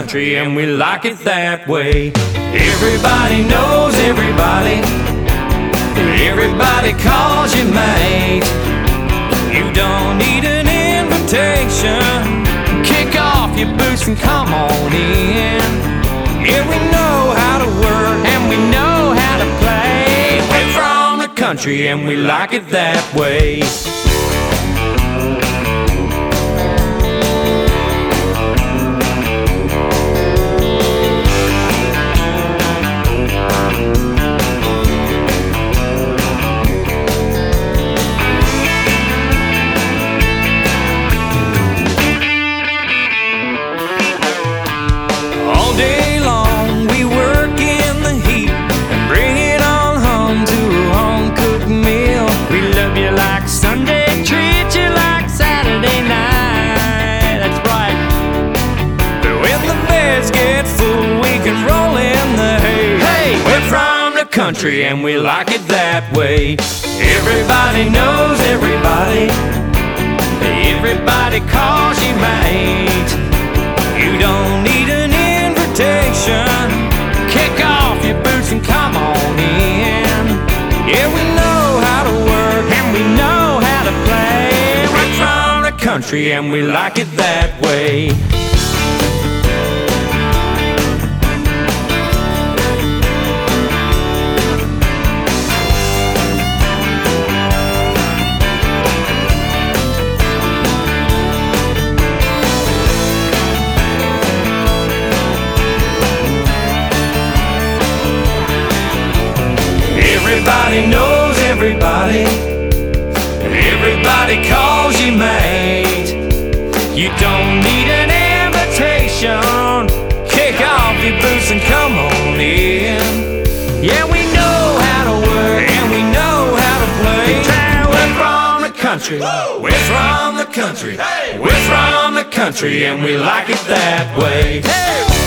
country and we like it that way. Everybody knows everybody, everybody calls you mate. You don't need an invitation, kick off your boots and come on in. Yeah, we know how to work and we know how to play. We're from the country and we like it that way. Country and we like it that way. Everybody knows everybody, everybody calls you mate. You don't need an invitation, kick off your boots and come on in. Yeah, we know how to work and we know how to play. We're from the country and we like it that way. Everybody knows everybody, everybody calls you mate. You don't need an invitation, kick off your boots and come on in. Yeah, we know how to work and we know how to play. We're from the country, we're from the country, we're from the country and we like it that way.